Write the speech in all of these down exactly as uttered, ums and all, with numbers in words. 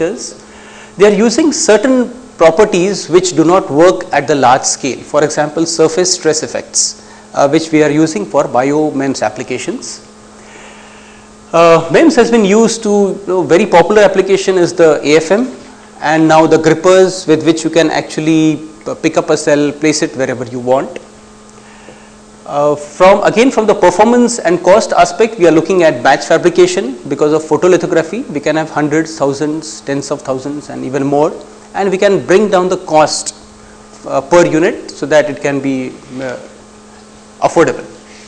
they are using certain properties which do not work at the large scale. For example, surface stress effects, uh, which we are using for bio-MEMS applications. Uh, MEMS has been used to, you know, very popular application is the A F M, and now the grippers with which you can actually pick up a cell, place it wherever you want. Uh, from again from the performance and cost aspect, we are looking at batch fabrication. Because of photolithography, we can have hundreds, thousands, tens of thousands and even more, and we can bring down the cost uh, per unit so that it can be uh, affordable.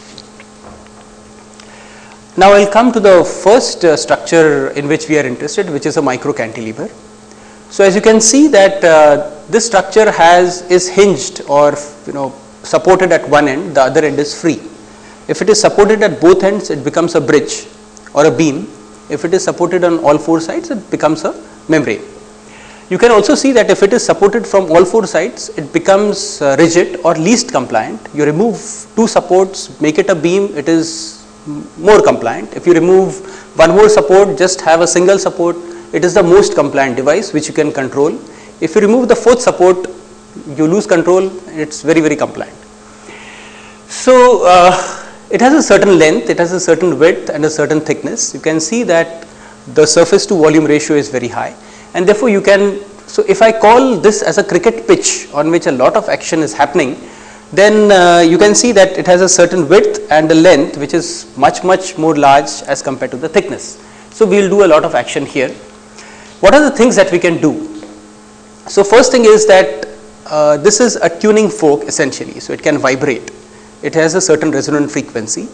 Now I will come to the first uh, structure in which we are interested, which is a micro cantilever. So as you can see that uh, this structure has is hinged or you know supported at one end, the other end is free. If it is supported at both ends, it becomes a bridge or a beam. If it is supported on all four sides, it becomes a membrane. You can also see that if it is supported from all four sides, it becomes uh, rigid or least compliant. You remove two supports, make it a beam, it is more compliant. If you remove one more support, just have a single support, it is the most compliant device which you can control. If you remove the fourth support, you lose control, it's very very compliant. So uh, it has a certain length, it has a certain width and a certain thickness. You can see that the surface to volume ratio is very high, and therefore you can, so if I call this as a cricket pitch on which a lot of action is happening, then uh, you can see that it has a certain width and a length which is much much more large as compared to the thickness. So we will do a lot of action here. What are the things that we can do? So first thing is that uh, this is a tuning fork essentially, so it can vibrate. It has a certain resonant frequency.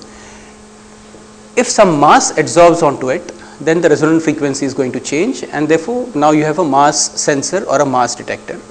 If some mass adsorbs onto it, then the resonant frequency is going to change, and therefore now you have a mass sensor or a mass detector.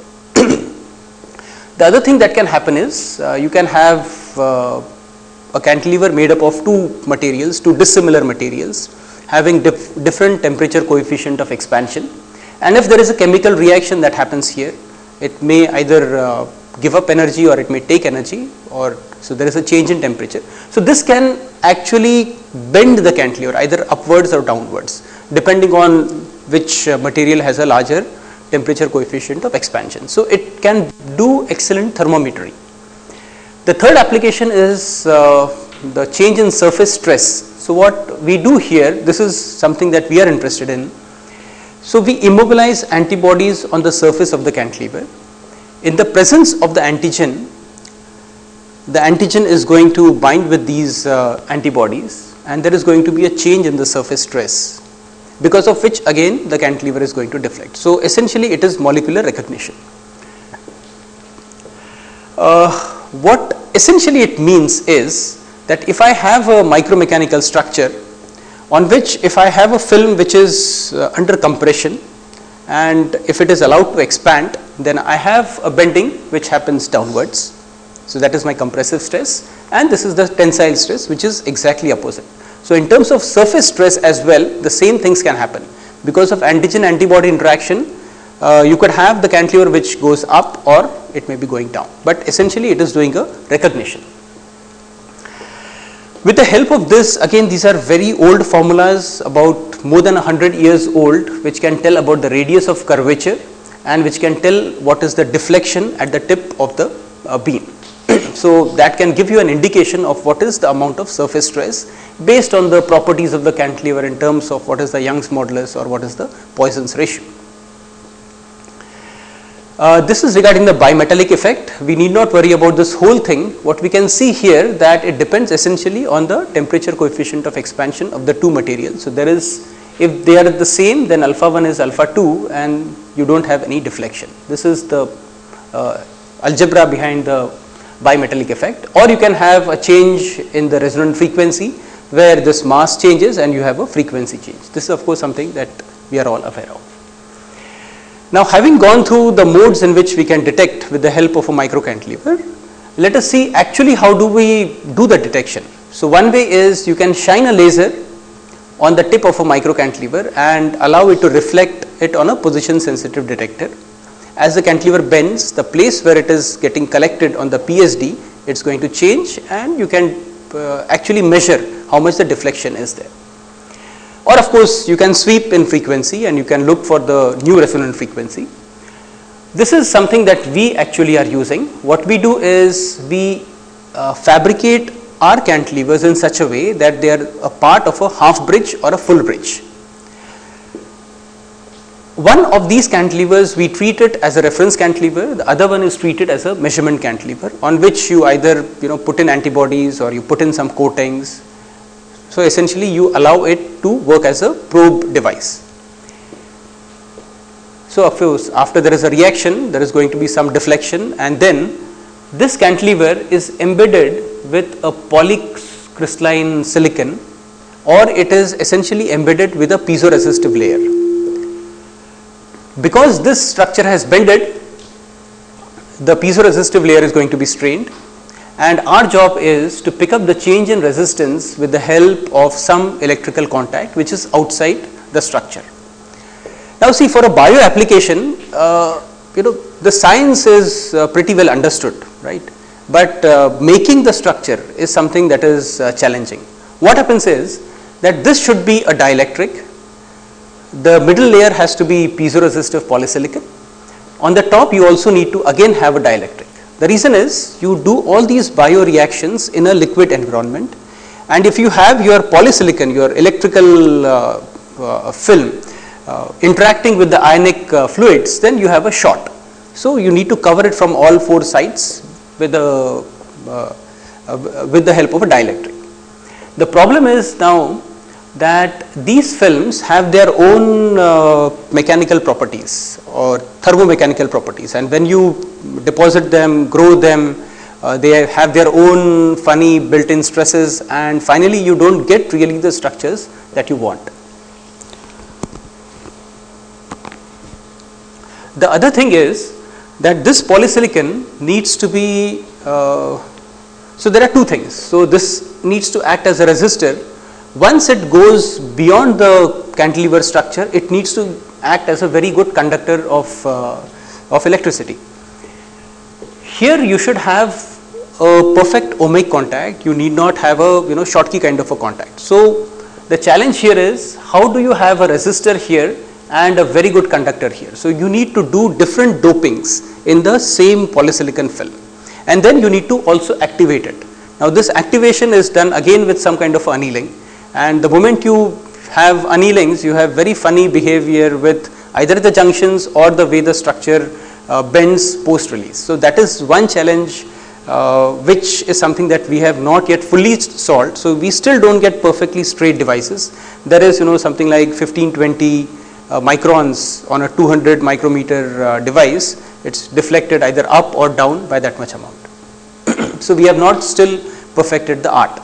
The other thing that can happen is uh, you can have uh, a cantilever made up of two materials, two dissimilar materials having dif different temperature coefficient of expansion, and if there is a chemical reaction that happens here, it may either uh, give up energy or it may take energy, or so there is a change in temperature. So this can actually bend the cantilever either upwards or downwards depending on which uh, material has a larger temperature coefficient of expansion. So it can do excellent thermometry. The third application is uh, the change in surface stress. So what we do here, this is something that we are interested in. So we immobilize antibodies on the surface of the cantilever. In the presence of the antigen, the antigen is going to bind with these uh, antibodies, and there is going to be a change in the surface stress, because of which again the cantilever is going to deflect. So essentially it is molecular recognition. Uh, what essentially it means is that if I have a micromechanical structure on which if I have a film which is uh, under compression, and if it is allowed to expand, then I have a bending which happens downwards. So that is my compressive stress, and this is the tensile stress which is exactly opposite. So in terms of surface stress as well, the same things can happen. Because of antigen antibody interaction, uh, you could have the cantilever which goes up or it may be going down, but essentially it is doing a recognition. With the help of this, again these are very old formulas, about more than one hundred years old, which can tell about the radius of curvature and which can tell what is the deflection at the tip of the uh, beam. So that can give you an indication of what is the amount of surface stress based on the properties of the cantilever in terms of what is the Young's modulus or what is the Poisson's ratio. Uh, this is regarding the bimetallic effect. We need not worry about this whole thing. What we can see here, that it depends essentially on the temperature coefficient of expansion of the two materials. So there is, if they are the same, then alpha one is alpha two and you do not have any deflection. This is the uh, algebra behind the bimetallic effect. Or you can have a change in the resonant frequency where this mass changes and you have a frequency change. This is of course something that we are all aware of. Now having gone through the modes in which we can detect with the help of a micro cantilever, let us see actually how do we do the detection. So one way is you can shine a laser on the tip of a micro cantilever and allow it to reflect it on a position sensitive detector. As the cantilever bends, the place where it is getting collected on the P S D, it is going to change, and you can uh, actually measure how much the deflection is there. or of course you can sweep in frequency and you can look for the new resonant frequency. This is something that we actually are using. What we do is we uh, fabricate our cantilevers in such a way that they are a part of a half bridge or a full bridge. One of these cantilevers we treat it as a reference cantilever, the other one is treated as a measurement cantilever, on which you either you know put in antibodies or you put in some coatings. So essentially you allow it to work as a probe device. So of course after there is a reaction, there is going to be some deflection, and then this cantilever is embedded with a polycrystalline silicon, or it is essentially embedded with a piezoresistive layer. Because this structure has bended, the piezoresistive layer is going to be strained, and our job is to pick up the change in resistance with the help of some electrical contact which is outside the structure. Now see, for a bio application, uh, you know the science is uh, pretty well understood, right? But uh, making the structure is something that is uh, challenging. What happens is that this should be a dielectric. The middle layer has to be piezoresistive polysilicon. On the top you also need to again have a dielectric. The reason is you do all these bioreactions in a liquid environment, and if you have your polysilicon, your electrical uh, uh, film uh, interacting with the ionic uh, fluids, then you have a short. So you need to cover it from all four sides with the uh, uh, with the help of a dielectric. The problem is now that these films have their own uh, mechanical properties or thermomechanical properties, and when you deposit them, grow them, uh, they have their own funny built-in stresses, and finally you don't get really the structures that you want. The other thing is that this polysilicon needs to be, uh, so there are two things. So this needs to act as a resistor. Once it goes beyond the cantilever structure, it needs to act as a very good conductor of, uh, of electricity. Here you should have a perfect ohmic contact. You need not have a you know Schottky kind of a contact. So the challenge here is, how do you have a resistor here and a very good conductor here? So you need to do different dopings in the same polysilicon film, and then you need to also activate it. Now this activation is done again with some kind of annealing, and the moment you have annealings, you have very funny behavior with either the junctions or the way the structure uh, bends post release. So that is one challenge uh, which is something that we have not yet fully solved. So we still don't get perfectly straight devices. There is you know something like fifteen twenty uh, microns on a two hundred micrometer uh, device. It's deflected either up or down by that much amount. So we have not still perfected the art.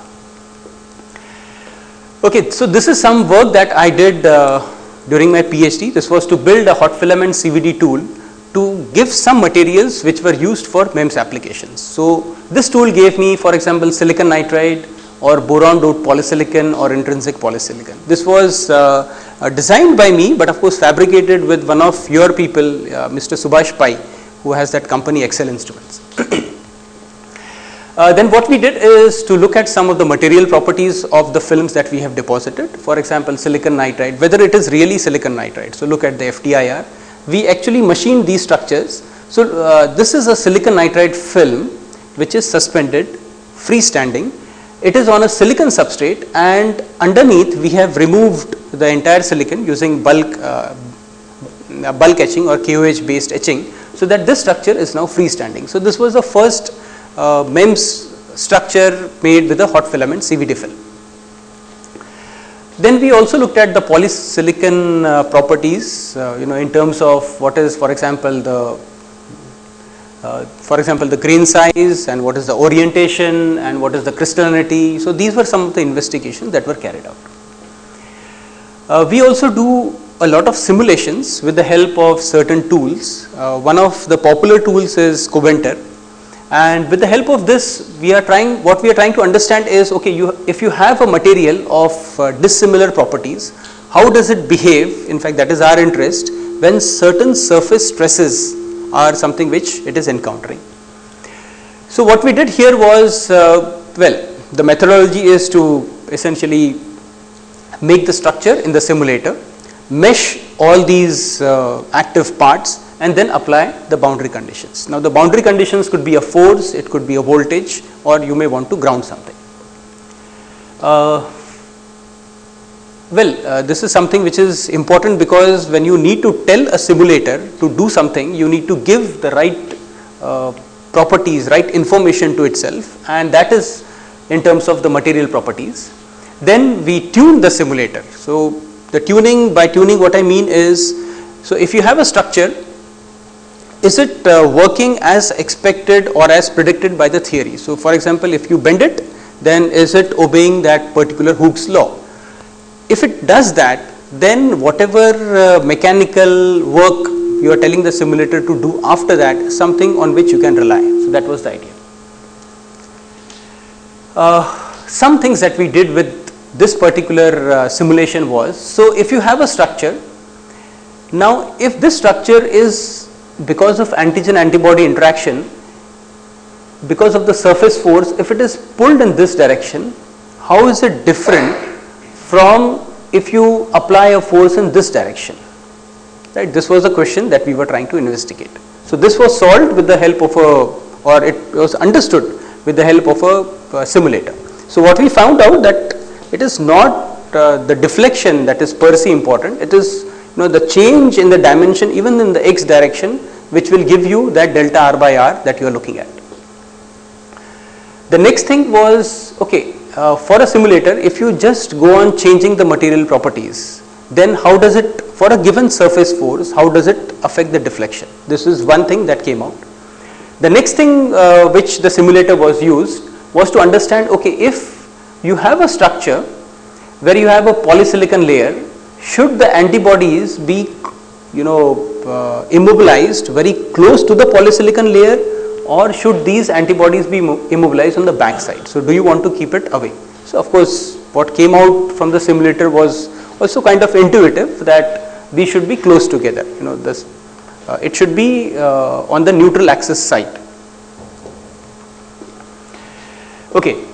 Okay, so this is some work that I did uh, during my PhD. This was to build a hot filament C V D tool to give some materials which were used for MEMS applications. So this tool gave me, for example, silicon nitride or boron doped polysilicon or intrinsic polysilicon. This was uh, uh, designed by me, but of course fabricated with one of your people, uh, Mister Subhash Pai, who has that company Excel Instruments. Uh, then what we did is to look at some of the material properties of the films that we have deposited. For example, silicon nitride, whether it is really silicon nitride. So look at the F T I R. We actually machined these structures. So uh, this is a silicon nitride film which is suspended, freestanding. It is on a silicon substrate, and underneath we have removed the entire silicon using bulk uh, bulk etching or K O H based etching, so that this structure is now freestanding. So this was the first Uh, MEMS structure made with a hot filament C V D film. Then we also looked at the polysilicon uh, properties, uh, you know, in terms of what is, for example, the uh, for example the grain size, and what is the orientation, and what is the crystallinity. So these were some of the investigations that were carried out. Uh, we also do a lot of simulations with the help of certain tools. Uh, one of the popular tools is Coventor. And with the help of this, we are trying, what we are trying to understand is, okay, you, if you have a material of uh, dissimilar properties, how does it behave? In fact, that is our interest, when certain surface stresses are something which it is encountering. So what we did here was, uh, well, the methodology is to essentially make the structure in the simulator, mesh all these uh, active parts, and then apply the boundary conditions. Now the boundary conditions could be a force, it could be a voltage, or you may want to ground something. Uh, well, uh, this is something which is important, because when you need to tell a simulator to do something, you need to give the right uh, properties, right information to itself, and that is in terms of the material properties. Then we tune the simulator. So the tuning, by tuning what I mean is, so if you have a structure, is it uh, working as expected or as predicted by the theory? So for example, if you bend it, then is it obeying that particular Hooke's law? If it does that, then whatever uh, mechanical work you are telling the simulator to do after that is something on which you can rely. So that was the idea. Uh, some things that we did with this particular uh, simulation was, so if you have a structure, now if this structure is, because of antigen antibody interaction, because of the surface force, if it is pulled in this direction, how is it different from if you apply a force in this direction? Right, this was a question that we were trying to investigate. So this was solved with the help of a, or it was understood with the help of a, a simulator. So what we found out that it is not uh, the deflection that is per se important, it is, you know, the change in the dimension even in the x direction, which will give you that delta r by r that you are looking at. The next thing was, okay, uh, for a simulator, if you just go on changing the material properties, then how does it, for a given surface force, how does it affect the deflection? This is one thing that came out. The next thing uh, which the simulator was used was to understand, okay, if you have a structure where you have a polysilicon layer, should the antibodies be, you know, uh, immobilized very close to the polysilicon layer, or should these antibodies be immobilized on the back side? So do you want to keep it away? So of course what came out from the simulator was also kind of intuitive, that these should be close together, you know, this uh, it should be uh, on the neutral axis side. Okay.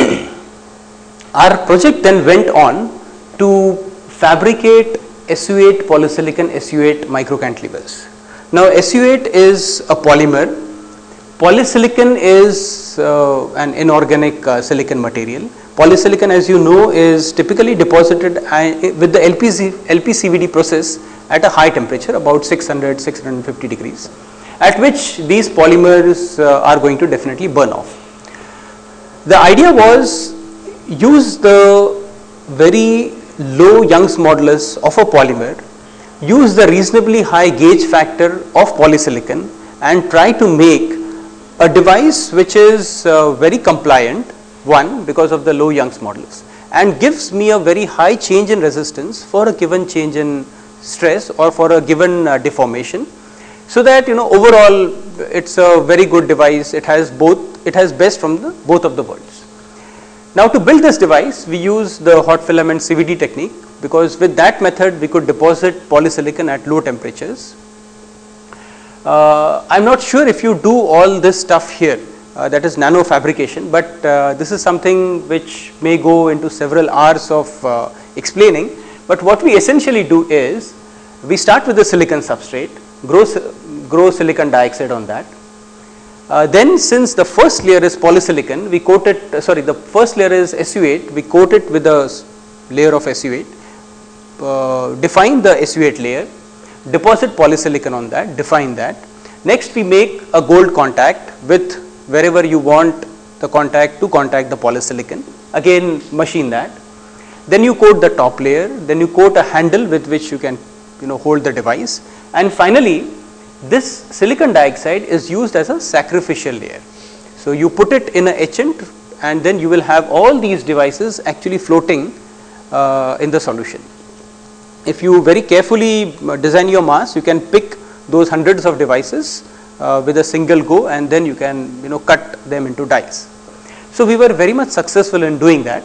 Our project then went on to fabricate S U eight polysilicon S U eight microcantilevers. Now S U eight is a polymer, polysilicon is uh, an inorganic uh, silicon material. Polysilicon, as you know, is typically deposited uh, with the L P C V D process at a high temperature, about six hundred to six hundred fifty degrees, at which these polymers uh, are going to definitely burn off. The idea was, use the very low Young's modulus of a polymer, use the reasonably high gauge factor of polysilicon, and try to make a device which is uh, very compliant, one, because of the low Young's modulus, and gives me a very high change in resistance for a given change in stress or for a given uh, deformation, so that, you know, overall it's a very good device. It has both, it has best from the both of the worlds. Now to build this device, we use the hot filament C V D technique, because with that method we could deposit polysilicon at low temperatures. Uh, I am not sure if you do all this stuff here, uh, that is nano fabrication, but uh, this is something which may go into several hours of uh, explaining. But what we essentially do is, we start with the silicon substrate, grow, grow silicon dioxide on that. Uh, then since the first layer is polysilicon, we coat it, uh, sorry, the first layer is S U eight, we coat it with a layer of S U eight, uh, define the S U eight layer, deposit polysilicon on that, define that. Next we make a gold contact with wherever you want the contact to contact the polysilicon, again machine that. Then you coat the top layer, then you coat a handle with which you can, you know, hold the device, and finally this silicon dioxide is used as a sacrificial layer. So you put it in a etchant, and then you will have all these devices actually floating uh, in the solution. If you very carefully design your mask, you can pick those hundreds of devices uh, with a single go, and then you can, you know, cut them into dies. So we were very much successful in doing that.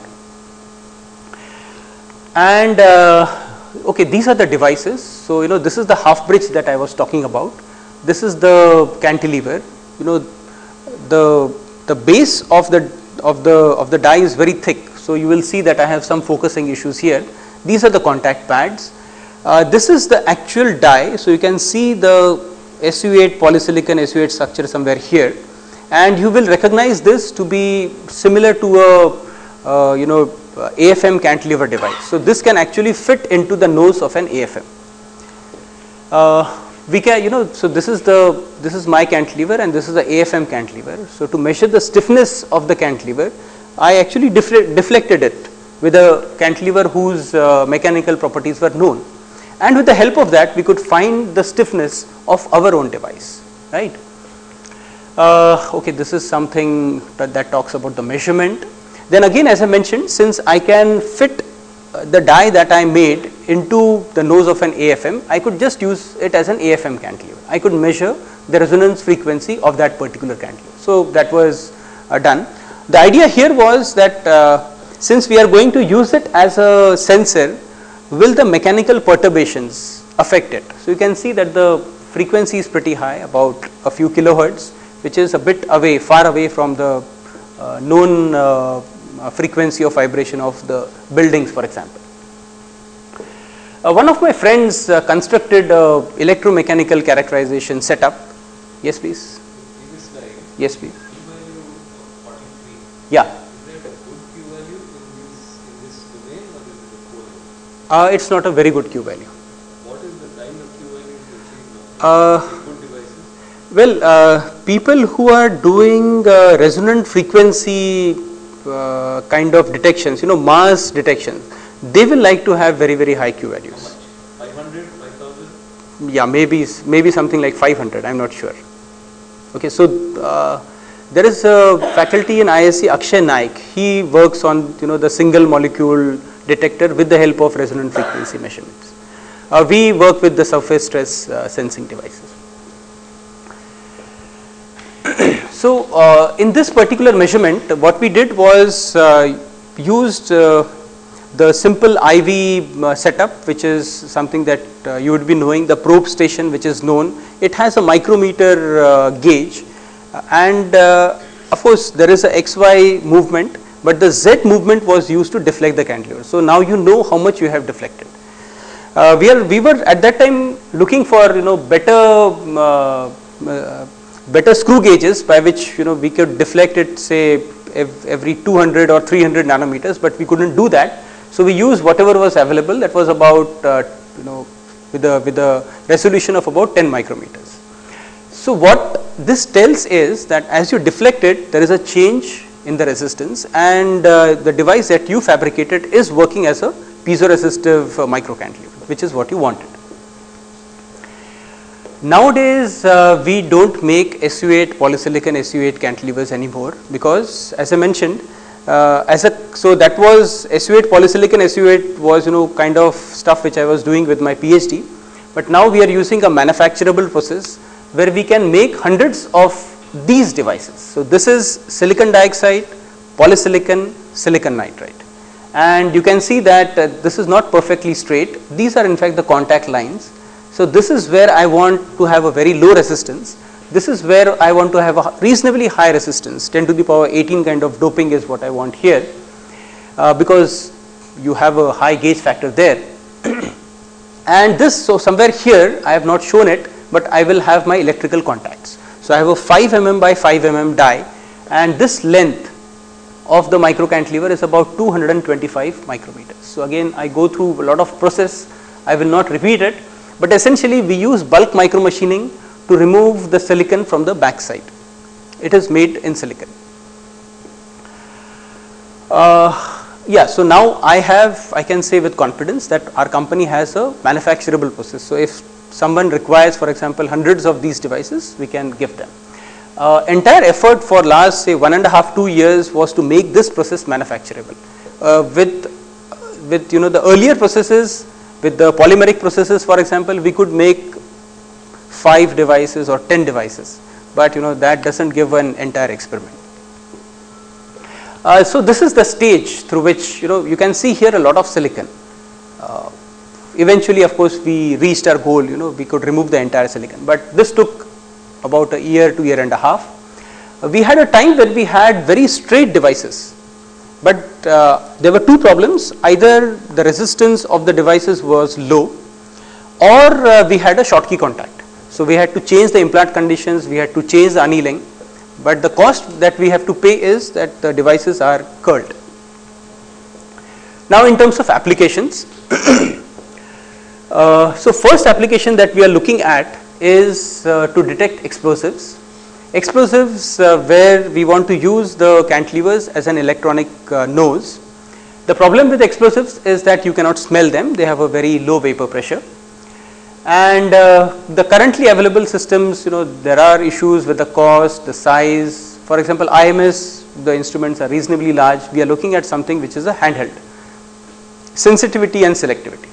And uh, okay, these are the devices. So, you know, this is the half bridge that I was talking about. This is the cantilever. You know, the the base of the of the of the die is very thick. So you will see that I have some focusing issues here. These are the contact pads. Uh, this is the actual die. So you can see the S U eight polysilicon S U eight structure somewhere here, and you will recognize this to be similar to a uh, you know uh, A F M cantilever device. So this can actually fit into the nose of an A F M. Uh, we can you know so this is the this is my cantilever and this is the A F M cantilever. So to measure the stiffness of the cantilever, I actually defle deflected it with a cantilever whose uh, mechanical properties were known, and with the help of that we could find the stiffness of our own device, right. Uh, okay, this is something that, that talks about the measurement. Then again, as I mentioned, since I can fit uh, the die that I made into the nose of an A F M, I could just use it as an A F M cantilever. I could measure the resonance frequency of that particular cantilever. So that was uh, done. The idea here was that uh, since we are going to use it as a sensor, will the mechanical perturbations affect it? So you can see that the frequency is pretty high, about a few kilohertz, which is a bit away, far away from the uh, known uh, frequency of vibration of the buildings, for example. Uh, one of my friends uh, constructed a electromechanical characterization setup. Yes, please. Yes, please. Yeah. Uh, it's not a very good Q value. What is the kind of Q value to achieve uh, good devices? Well, uh, people who are doing uh, resonant frequency uh, kind of detections, you know, mass detection, they will like to have very very high Q values. How much? five hundred, five thousand? Yeah, maybe maybe something like five hundred. I'm not sure. Okay, so uh, there is a faculty in I I S C, Akshay Naik. He works on you know the single molecule detector with the help of resonant frequency measurements. Uh, we work with the surface stress uh, sensing devices. So uh, in this particular measurement, what we did was uh, used uh, the simple I V uh, setup, which is something that uh, you would be knowing, the probe station which is known. It has a micrometer uh, gauge, uh, and uh, of course there is a X Y movement, but the Z movement was used to deflect the cantilever. So now you know how much you have deflected. Uh, we are we were at that time looking for you know better uh, uh, better screw gauges by which you know we could deflect it, say ev every two hundred or three hundred nanometers, but we couldn't do that. So we used whatever was available, that was about uh, you know with a with a resolution of about ten micrometers. So what this tells is that as you deflect it, there is a change in the resistance, and uh, the device that you fabricated is working as a piezoresistive uh, micro cantilever, which is what you wanted. Nowadays uh, we don't make S U eight polysilicon S U eight cantilevers anymore, because as I mentioned, uh, as a so that was S U eight polysilicon S U eight was you know kind of stuff which I was doing with my PhD, but now we are using a manufacturable process where we can make hundreds of these devices. So this is silicon dioxide, polysilicon, silicon nitride, and you can see that uh, this is not perfectly straight. These are in fact the contact lines. So this is where I want to have a very low resistance. This is where I want to have a reasonably high resistance. ten to the power eighteen kind of doping is what I want here, uh, because you have a high gauge factor there. And this, so somewhere here I have not shown it, but I will have my electrical contacts. So I have a five millimeter by five millimeter die, and this length of the micro cantilever is about two hundred twenty-five micrometers. So again I go through a lot of process, I will not repeat it, but essentially we use bulk micro machining to remove the silicon from the back side. It is made in silicon. Uh, yeah, so now I have, I can say with confidence that our company has a manufacturable process. So if someone requires, for example, hundreds of these devices, we can give them. Uh, entire effort for last say one and a half, two years was to make this process manufacturable. Uh, with, with you know the earlier processes, with the polymeric processes, for example, we could make five devices or ten devices, but you know that doesn't give an entire experiment. Uh, so this is the stage through which you know you can see here a lot of silicon. Uh, eventually, of course, we reached our goal. You know we could remove the entire silicon, but this took about a year to year and a half. Uh, we had a time when we had very straight devices, But uh, there were two problems: either the resistance of the devices was low, or uh, we had a Schottky contact. So we had to change the implant conditions, we had to change the annealing, but the cost that we have to pay is that the devices are curled. Now in terms of applications, uh, so first application that we are looking at is uh, to detect explosives. Explosives uh, where we want to use the cantilevers as an electronic uh, nose. The problem with explosives is that you cannot smell them, they have a very low vapor pressure. And uh, the currently available systems, you know, there are issues with the cost, the size. For example, I M S, the instruments are reasonably large. We are looking at something which is a handheld. Sensitivity and selectivity.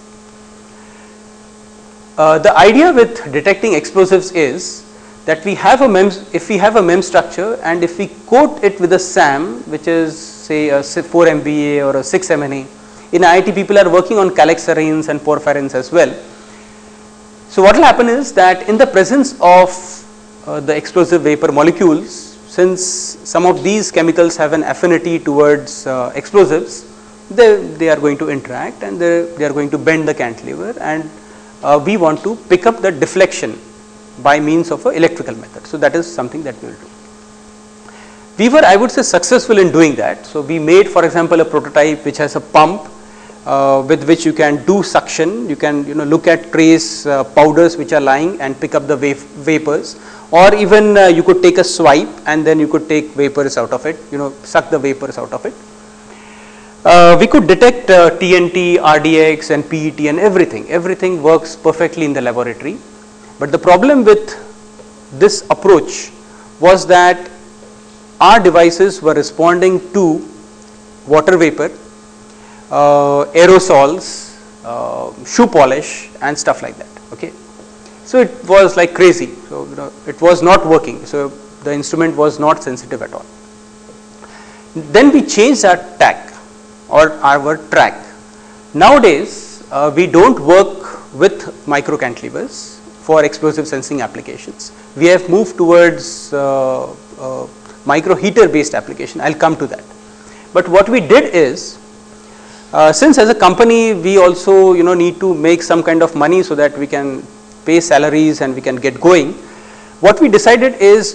Uh, the idea with detecting explosives is that we have a MEMS, if we have a MEMS structure and if we coat it with a SAM, which is say a four M B A or a six M N A, in I I T people are working on calixarenes and porphyrins as well. So what will happen is that in the presence of uh, the explosive vapor molecules, since some of these chemicals have an affinity towards uh, explosives, they, they are going to interact and they, they are going to bend the cantilever, and uh, we want to pick up the deflection by means of an electrical method. So that is something that we will do. We were, I would say, successful in doing that. So we made, for example, a prototype which has a pump uh, with which you can do suction. You can, you know, look at trace uh, powders which are lying and pick up the va vapors, or even uh, you could take a swipe and then you could take vapors out of it, you know, suck the vapors out of it. Uh, we could detect uh, T N T, R D X and P E T and everything. Everything works perfectly in the laboratory. But the problem with this approach was that our devices were responding to water vapor, uh, aerosols, uh, shoe polish and stuff like that. Okay, so it was like crazy. So you know, it was not working. So the instrument was not sensitive at all. Then we changed our tack or our track. Nowadays, uh, we don't work with micro cantilevers for explosive sensing applications. We have moved towards uh, uh, micro heater based application. I'll come to that. But what we did is, uh, since as a company we also, you know, need to make some kind of money so that we can pay salaries and we can get going, what we decided is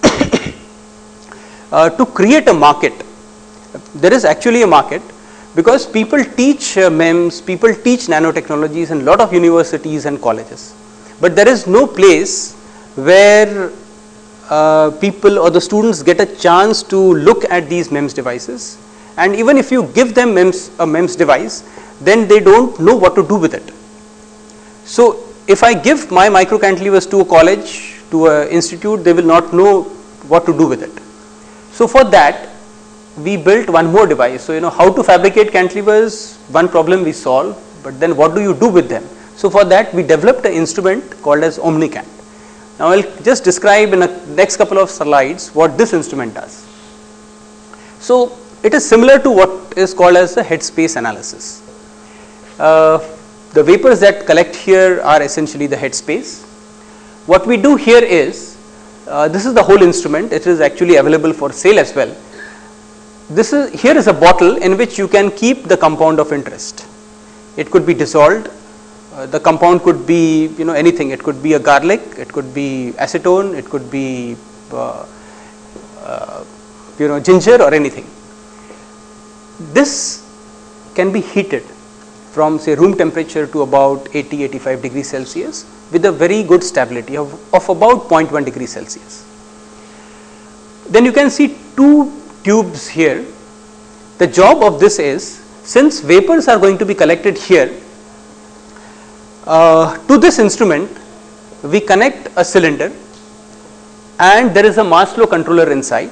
uh, to create a market. There is actually a market, because people teach uh, MEMS, people teach nanotechnologies in a lot of universities and colleges. But there is no place where uh, people or the students get a chance to look at these MEMS devices, and even if you give them MEMS, a MEMS device, then they don't know what to do with it. So if I give my micro cantilevers to a college, to an institute, they will not know what to do with it. So for that we built one more device. So you know how to fabricate cantilevers, one problem we solve, but then what do you do with them? So for that we developed an instrument called as Omnicant. Now I will just describe in the next couple of slides what this instrument does. So it is similar to what is called as the headspace analysis. Uh, the vapors that collect here are essentially the headspace. What we do here is, uh, this is the whole instrument, it is actually available for sale as well. This is, here is a bottle in which you can keep the compound of interest. It could be dissolved. Uh, the compound could be, you know, anything. It could be a garlic, it could be acetone, it could be uh, uh, you know, ginger or anything. This can be heated from say room temperature to about eighty to eighty-five degrees Celsius with a very good stability of, of about zero point one degrees Celsius. Then you can see two tubes here. The job of this is, since vapors are going to be collected here, uh, to this instrument we connect a cylinder and there is a mass flow controller inside.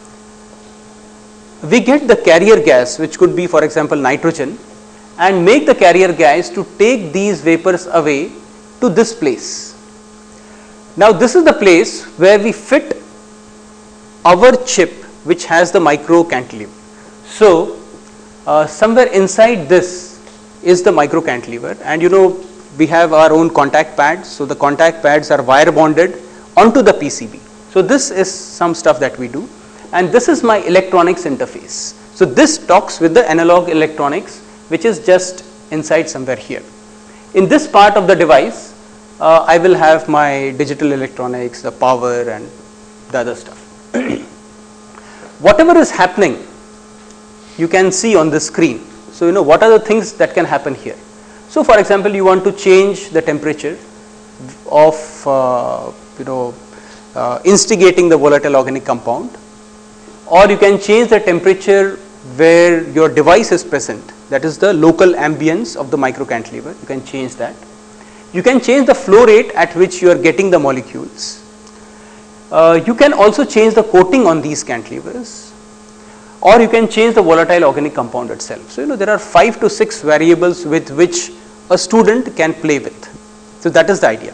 We get the carrier gas, which could be for example nitrogen, and make the carrier gas to take these vapors away to this place. Now this is the place where we fit our chip which has the micro cantilever. So uh, somewhere inside this is the micro cantilever, and you know we have our own contact pads. So the contact pads are wire bonded onto the P C B. So this is some stuff that we do, and this is my electronics interface. So this talks with the analog electronics, which is just inside somewhere here. In this part of the device, uh, I will have my digital electronics, the power and the other stuff. Whatever is happening, you can see on the screen. So you know what are the things that can happen here. So for example, you want to change the temperature of uh, you know uh, instigating the volatile organic compound, or you can change the temperature where your device is present, that is the local ambience of the micro cantilever. You can change that. You can change the flow rate at which you are getting the molecules. Uh, you can also change the coating on these cantilevers, or you can change the volatile organic compound itself. So you know there are five to six variables with which a student can play with. So that is the idea.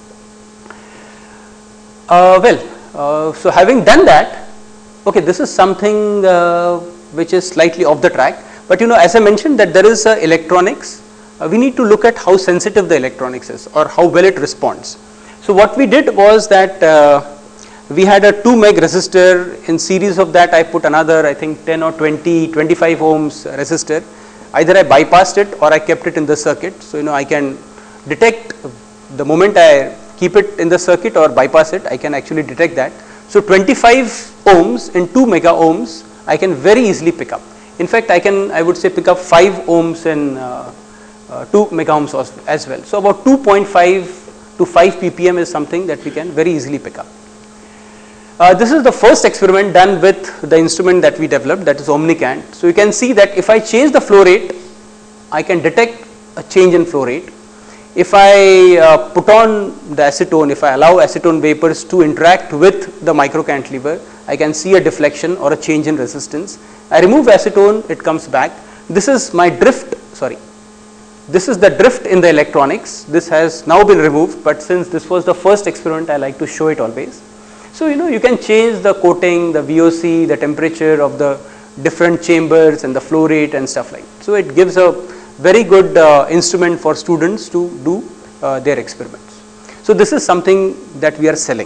Uh, well, uh, so having done that, okay, this is something uh, which is slightly off the track, but you know as I mentioned that there is uh, electronics, uh, we need to look at how sensitive the electronics is or how well it responds. So what we did was that uh, we had a two meg resistor. In series of that I put another, I think ten or twenty, twenty-five ohms resistor. Either I bypassed it or I kept it in the circuit. So you know I can detect the moment I keep it in the circuit or bypass it, I can actually detect that. So twenty-five ohms in two mega ohms I can very easily pick up. In fact, I can, I would say, pick up five ohms in uh, uh, two mega ohms as well. So about two point five to five p p m is something that we can very easily pick up. Uh, this is the first experiment done with the instrument that we developed, that is Omnicant. So you can see that if I change the flow rate, I can detect a change in flow rate. If I uh, put on the acetone, if I allow acetone vapors to interact with the micro cantilever, I can see a deflection or a change in resistance. I remove acetone, it comes back. This is my drift, sorry, this is the drift in the electronics. This has now been removed, but since this was the first experiment, I like to show it always. So you know you can change the coating, the V O C, the temperature of the different chambers and the flow rate and stuff like that. So it gives a very good uh, instrument for students to do uh, their experiments. So this is something that we are selling.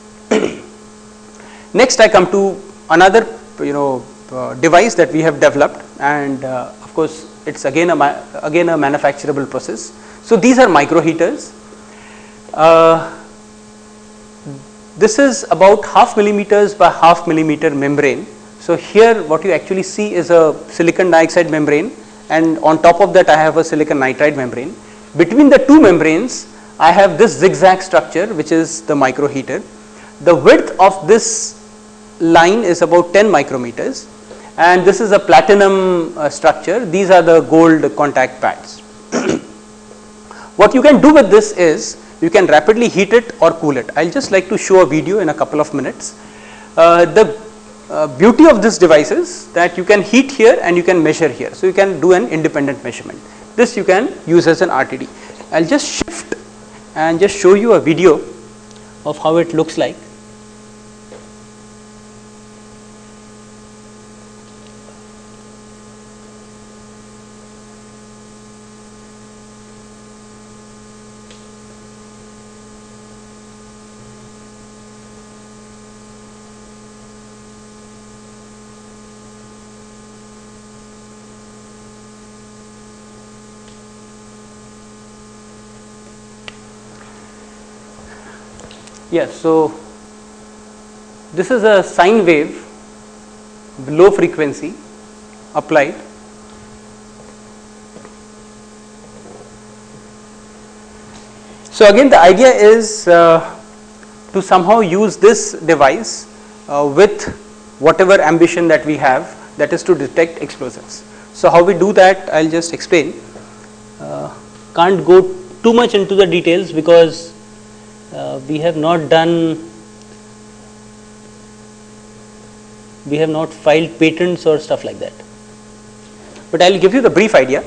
Next I come to another you know uh, device that we have developed, and uh, of course it's again a again a manufacturable process. So these are micro heaters. Uh, this is about half millimeters by half millimeter membrane. So here what you actually see is a silicon dioxide membrane, and on top of that I have a silicon nitride membrane. Between the two membranes I have this zigzag structure, which is the micro heater. The width of this line is about ten micrometers, and this is a platinum uh, structure. These are the gold contact pads. What you can do with this is you can rapidly heat it or cool it. I'll just like to show a video in a couple of minutes. Uh, the uh, beauty of this device is that you can heat here and you can measure here. So you can do an independent measurement. This you can use as an R T D. I'll just shift and just show you a video of how it looks like. Yes, so this is a sine wave, low frequency applied. So again the idea is uh, to somehow use this device uh, with whatever ambition that we have, that is to detect explosives. So how we do that, I'll just explain. Uh, can't go too much into the details because Uh, we have not done, we have not filed patents or stuff like that, but I will give you the brief idea.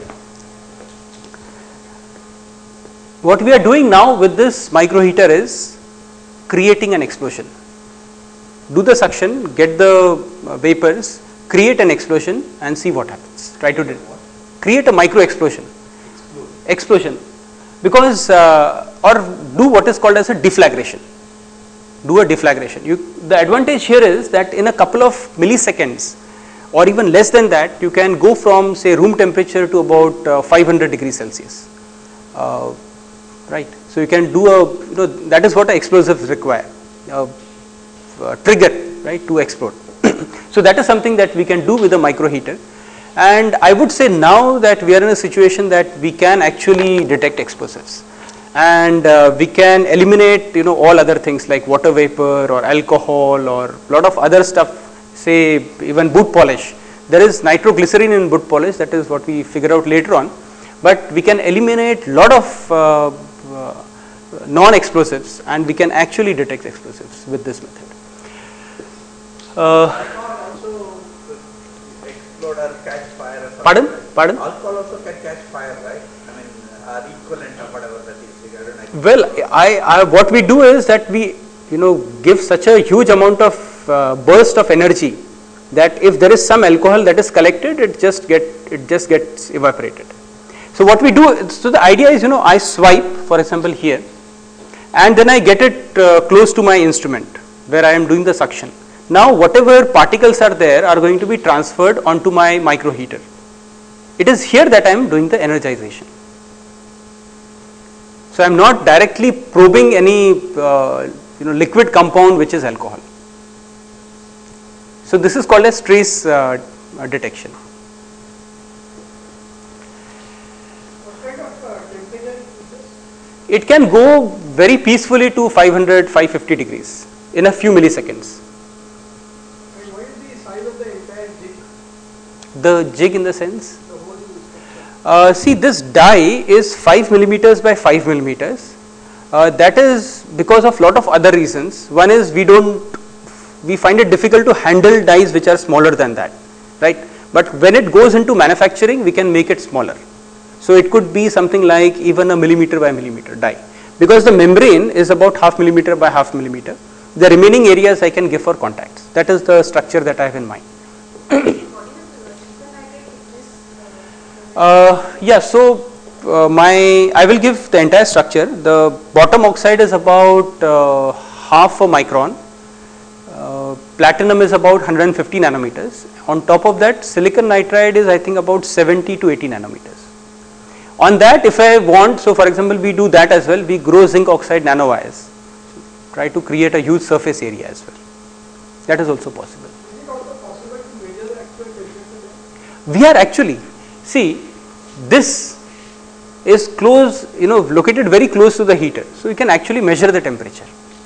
What we are doing now with this micro heater is creating an explosion. Do the suction, get the uh, vapors, create an explosion and see what happens. Try to do create a micro explosion. Explosion. Explosion. Because uh, or do what is called as a deflagration. Do a deflagration. You, the advantage here is that in a couple of milliseconds or even less than that, you can go from say room temperature to about uh, five hundred degrees Celsius, uh, right. So you can do a, you know, that is what explosives require, uh, uh, trigger, right, to explode. So that is something that we can do with a micro heater, and I would say now that we are in a situation that we can actually detect explosives, and uh, we can eliminate, you know, all other things like water vapor or alcohol or lot of other stuff. Say even boot polish, there is nitroglycerin in boot polish, that is what we figure out later on, but we can eliminate lot of uh, uh, non-explosives, and we can actually detect explosives with this method. Uh, Alcohol also explode or catch fire or something. pardon? Like Pardon? Alcohol also can catch fire, right? I mean, are equivalent of whatever that is. I don't know. Well, I, I what we do is that we, you know, give such a huge amount of uh, burst of energy that if there is some alcohol that is collected, it just get it just gets evaporated. So what we do, so the idea is, you know, I swipe, for example, here, and then I get it uh, close to my instrument where I am doing the suction. Now whatever particles are there are going to be transferred onto my micro heater. It is here that I am doing the energization. So I am not directly probing any uh, you know, liquid compound which is alcohol. So this is called as trace uh, detection. What kind of uh, temperature is this? It can go very peacefully to five hundred, five fifty degrees in a few milliseconds. And what is the size of the entire jig? The jig in the sense? The whole structure? Uh, see, this die is five millimeters by five millimeters. Uh, that is because of lot of other reasons. One is we don't, we find it difficult to handle dies which are smaller than that, right? But when it goes into manufacturing, we can make it smaller. So it could be something like even a millimeter by millimeter die, because the membrane is about half millimeter by half millimeter. The remaining areas I can give for contacts. That is the structure that I have in mind. uh, yeah, so uh, my I will give the entire structure. The bottom oxide is about uh, half a micron. Uh, platinum is about one hundred fifty nanometers. On top of that, silicon nitride is, I think, about seventy to eighty nanometers. On that, if I want, so for example, we do that as well. We grow zinc oxide nanowires, try to create a huge surface area as well. That is also possible. Is it also possible to measure the actual temperature? We are actually, see, this is close, you know, located very close to the heater, so you can actually measure the temperature.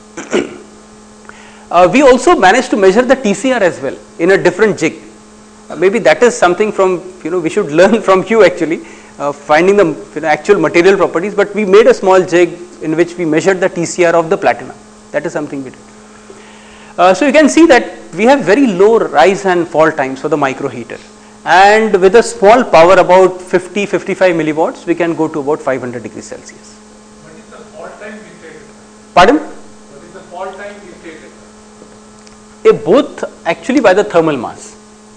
uh, we also managed to measure the T C R as well in a different jig. Uh, maybe that is something from, you know, we should learn from you actually, uh, finding the, you know, actual material properties, but we made a small jig in which we measured the T C R of the platinum. That is something we did. Uh, so you can see that we have very low rise and fall times for the micro heater, and with a small power about fifty to fifty-five milliwatts, we can go to about five hundred degrees Celsius. What is the fault time you take? Pardon? What is the fault time you take? A both actually by the thermal mass.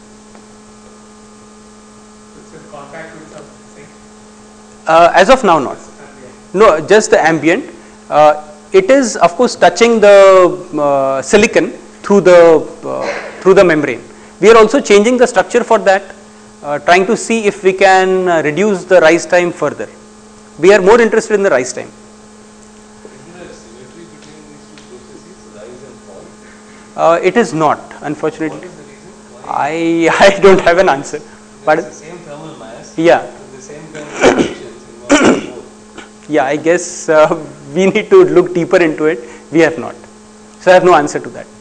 It's in contact with something. Uh, as of now, not. No, just the ambient. Uh, it is of course touching the uh, silicon through the uh, through the membrane. We are also changing the structure for that, uh, trying to see if we can uh, reduce the rise time further. We are more interested in the rise time. Isn't there a symmetry between these two processes, rise and fall? Uh, it is not, unfortunately. What is the reason? Why? I I don't have an answer. Pardon? It's the same thermal mass. Yeah. And the same kind of conditions involved in both. Yeah, I guess uh, we need to look deeper into it. We have not. So I have no answer to that.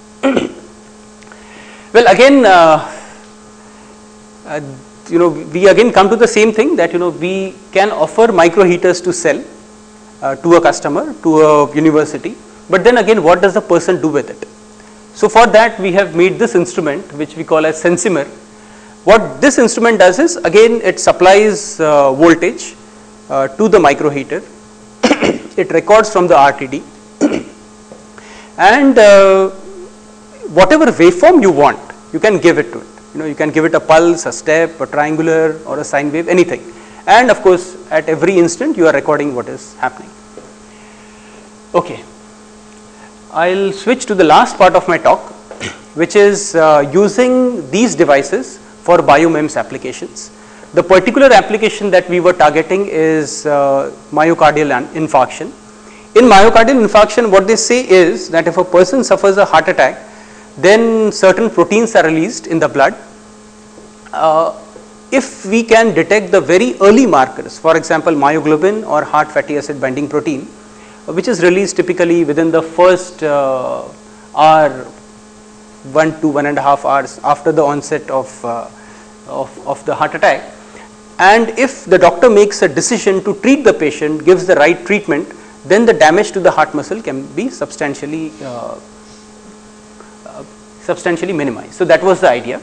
Well, again, uh, uh, you know, we again come to the same thing that, you know, we can offer micro heaters to sell uh, to a customer, to a university. But then again, what does the person do with it? So for that, we have made this instrument, which we call as Sensimer. What this instrument does is, again, it supplies uh, voltage uh, to the micro heater. It records from the R T D, and uh, whatever waveform you want, you can give it to it. You know, you can give it a pulse, a step, a triangular, or a sine wave, anything. And of course, at every instant, you are recording what is happening. Okay, I'll switch to the last part of my talk, which is uh, using these devices for biomems applications. The particular application that we were targeting is uh, myocardial infarction. In myocardial infarction, what they say is that if a person suffers a heart attack, then certain proteins are released in the blood. Uh, if we can detect the very early markers, for example, myoglobin or heart fatty acid binding protein, which is released typically within the first uh, hour, one to one and a half hours after the onset of, uh, of, of the heart attack. And if the doctor makes a decision to treat the patient, gives the right treatment, then the damage to the heart muscle can be substantially, uh, uh, substantially minimized. So that was the idea.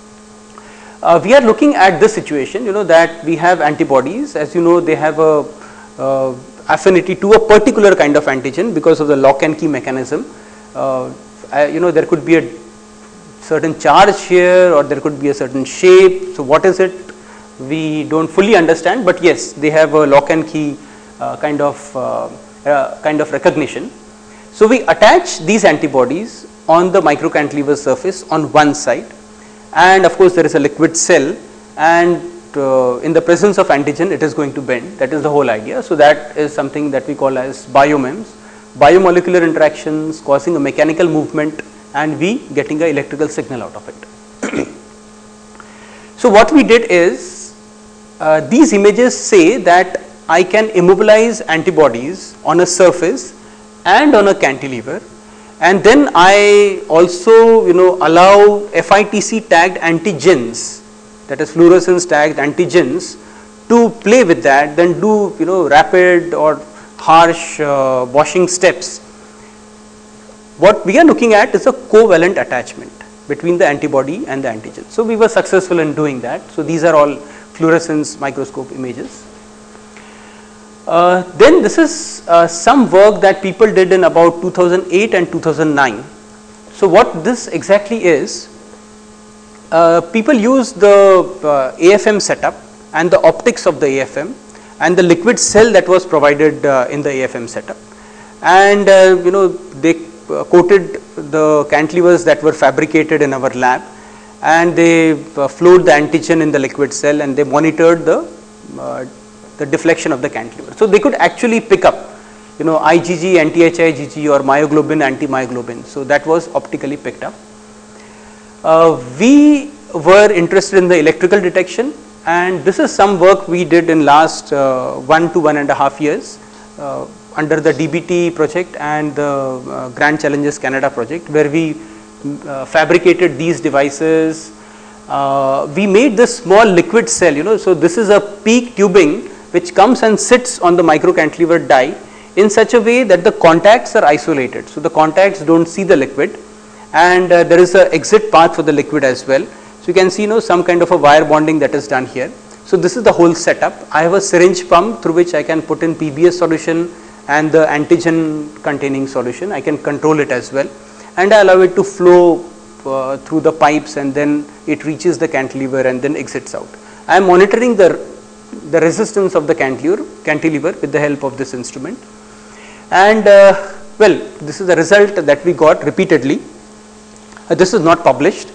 Uh, we are looking at this situation, you know, that we have antibodies. As you know, they have a uh, affinity to a particular kind of antigen because of the lock and key mechanism. Uh, uh, you know, there could be a certain charge here, or there could be a certain shape. So what is it? We don't fully understand, but yes, they have a lock and key uh, kind of uh, uh, kind of recognition. So we attach these antibodies on the microcantilever surface on one side, and of course there is a liquid cell, and uh, in the presence of antigen it is going to bend. That is the whole idea. So that is something that we call as biomems, biomolecular interactions causing a mechanical movement and we getting an electrical signal out of it. So what we did is, Uh, these images say that I can immobilize antibodies on a surface and on a cantilever, and then I also, you know, allow F I T C tagged antigens, that is fluorescence tagged antigens, to play with that, then do, you know, rapid or harsh uh, washing steps. What we are looking at is a covalent attachment between the antibody and the antigen. So we were successful in doing that. So these are all fluorescence microscope images. Uh, then this is uh, some work that people did in about two thousand eight and two thousand nine. So what this exactly is, uh, people use the uh, A F M setup and the optics of the A F M and the liquid cell that was provided uh, in the A F M setup, and uh, you know, they uh, coated the cantilevers that were fabricated in our lab, and they uh, flowed the antigen in the liquid cell, and they monitored the uh, the deflection of the cantilever. So they could actually pick up, you know, I G G, anti-H I G G, or myoglobin, anti-myoglobin. So that was optically picked up. Uh, we were interested in the electrical detection, and this is some work we did in last uh, one to one and a half years uh, under the D B T project and the uh, Grand Challenges Canada project, where we Uh, fabricated these devices. Uh, we made this small liquid cell, you know, so this is a PEEK tubing which comes and sits on the microcantilever die in such a way that the contacts are isolated. So the contacts don't see the liquid, and uh, there is a exit path for the liquid as well. So you can see, you know, some kind of a wire bonding that is done here. So this is the whole setup. I have a syringe pump through which I can put in P B S solution and the antigen containing solution. I can control it as well, and I allow it to flow uh, through the pipes, and then it reaches the cantilever and then exits out. I am monitoring the, the resistance of the cantilever, cantilever with the help of this instrument, and uh, well, this is the result that we got repeatedly. Uh, this is not published.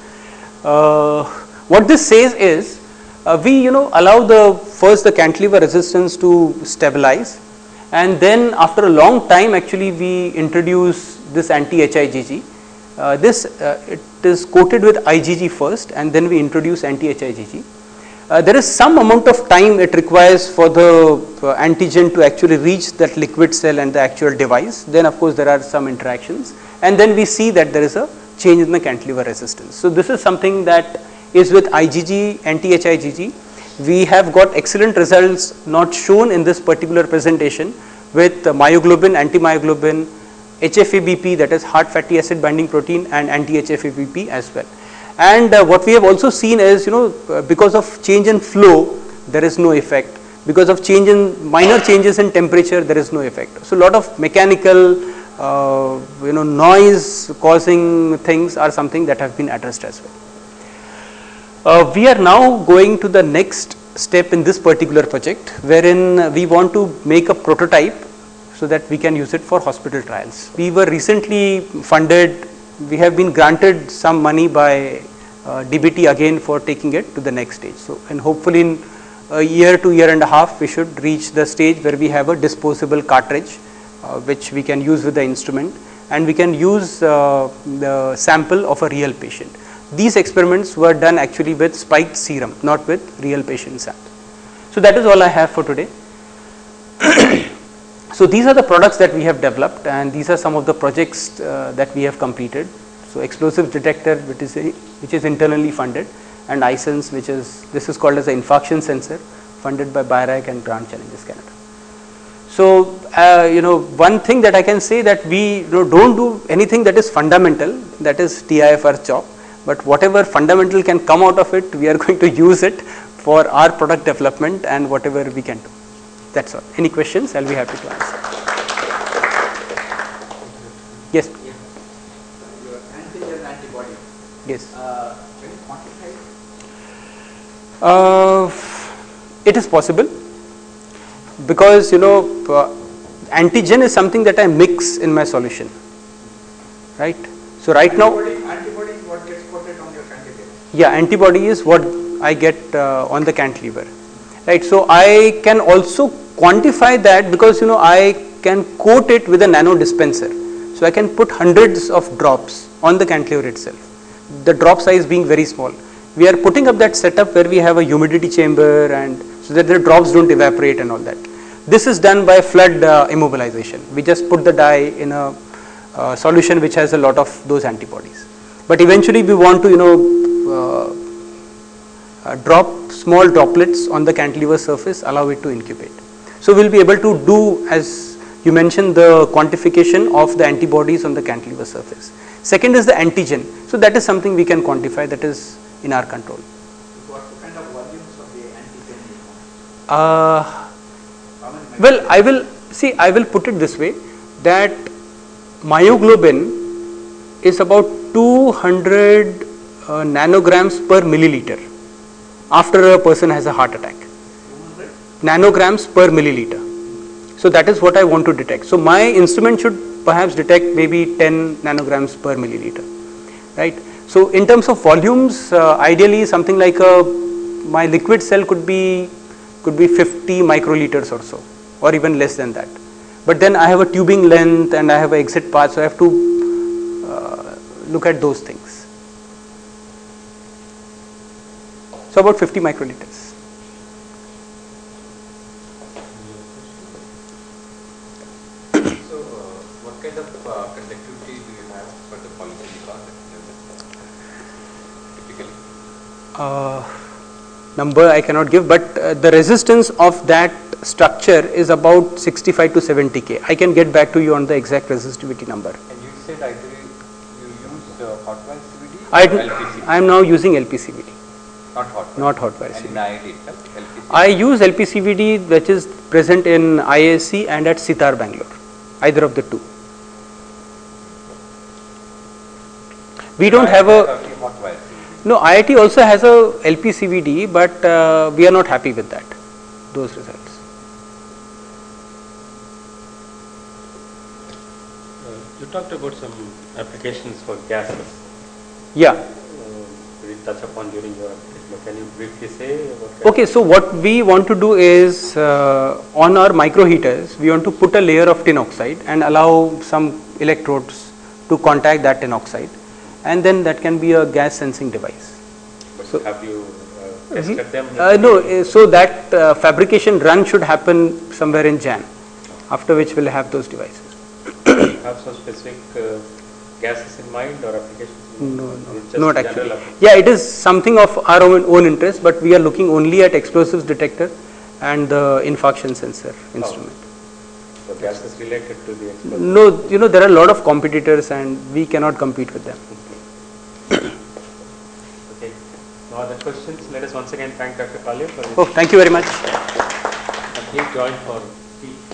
Uh, what this says is, uh, we, you know, allow the first the cantilever resistance to stabilize, and then after a long time actually we introduce this anti-H I G G. Uh, this uh, it is coated with I G G first, and then we introduce anti-H I G G. Uh, there is some amount of time it requires for the uh, antigen to actually reach that liquid cell and the actual device. Then of course there are some interactions, and then we see that there is a change in the cantilever resistance. So this is something that is with I G G, anti-H I G G. We have got excellent results not shown in this particular presentation with uh, myoglobin, anti-myoglobin, H F A B P, that is heart fatty acid binding protein, and anti-H F A B P as well. And uh, what we have also seen is, you know, uh, because of change in flow there is no effect, because of change in minor changes in temperature there is no effect. So a lot of mechanical uh, you know, noise causing things are something that have been addressed as well. Uh, we are now going to the next step in this particular project, wherein we want to make a prototype so that we can use it for hospital trials. We were recently funded, we have been granted some money by uh, D B T again for taking it to the next stage. So, and hopefully in a year to year and a half we should reach the stage where we have a disposable cartridge uh, which we can use with the instrument, and we can use uh, the sample of a real patient. These experiments were done actually with spiked serum, not with real patient sample. So that is all I have for today. So these are the products that we have developed, and these are some of the projects uh, that we have completed. So explosives detector, which is a, which is internally funded, and iSense, which is, this is called as an infarction sensor, funded by BIRAC and Grand Challenges Canada. So uh, you know, one thing that I can say that we you know, don't do anything that is fundamental, that is T I F R job, but whatever fundamental can come out of it, we are going to use it for our product development and whatever we can do. That's all. Any questions? I'll be happy to answer. Yes. Yeah. Your antigen antibody. Yes. Uh, can you quantify it? Uh, it is possible, because you know uh, antigen is something that I mix in my solution, right? So right Antibody, now, antibody is what gets coated on your cantilever. yeah, antibody is what I get uh, on the cantilever, right? So I can also quantify that, because you know I can coat it with a nano dispenser. So I can put hundreds of drops on the cantilever itself, the drop size being very small. We are putting up that setup where we have a humidity chamber, and so that the drops don't evaporate and all that. This is done by flood uh, immobilization. We just put the dye in a uh, solution which has a lot of those antibodies. But eventually we want to you know uh, uh, drop small droplets on the cantilever surface, allow it to incubate. So we will be able to do, as you mentioned, the quantification of the antibodies on the cantilever surface. Second is the antigen. So that is something we can quantify, that is in our control. What kind of volumes of the antigen you want? Uh, How many well, I will see, I will put it this way, that myoglobin is about two hundred uh, nanograms per milliliter after a person has a heart attack. two hundred? Nanograms per milliliter. So that is what I want to detect. So my instrument should perhaps detect maybe ten nanograms per milliliter, right? So in terms of volumes, uh, ideally something like a, my liquid cell could be could be fifty microliters or so, or even less than that. But then I have a tubing length and I have an exit path, so I have to uh, look at those things. So about fifty microliters. So, uh, what kind of uh, conductivity do you have for the polysilicon typically? Uh, number I cannot give, but uh, the resistance of that structure is about sixty-five to seventy K. I can get back to you on the exact resistivity number. And you said either you use uh, hot wire C V D I, or L P C V D? I am now using L P C V D, Not hot wire. not hot wire C And V in D. I I T itself, L P C V D? I use L P C V D, which is present in I I S C and at Sitar, Bangalore, either of the two. We don't have a, hot wire C V D. no, I I T also has a L P C V D, but uh, we are not happy with that, those results. Uh, you talked about some applications for gases. Yeah. Uh, we touch upon during your, can you briefly say what kind Okay, so what we want to do is uh, on our micro heaters, we want to put a layer of tin oxide and allow some electrodes to contact that tin oxide, and then that can be a gas sensing device. But So- have you uh, tested them? Uh, no, uh, so that uh, fabrication run should happen somewhere in Jan, after which we'll have those devices. Have some specific uh, gases in mind or applications? in No, mind? no, It's just not general actually. application. Yeah, it is something of our own, own interest, but we are looking only at explosives detector and the infarction sensor instrument. So gases related to the explosive. No, you know, there are a lot of competitors and we cannot compete with them. Okay. No other questions. Let us once again thank Doctor Kalia for his Oh, thank you very much. and he joined for tea.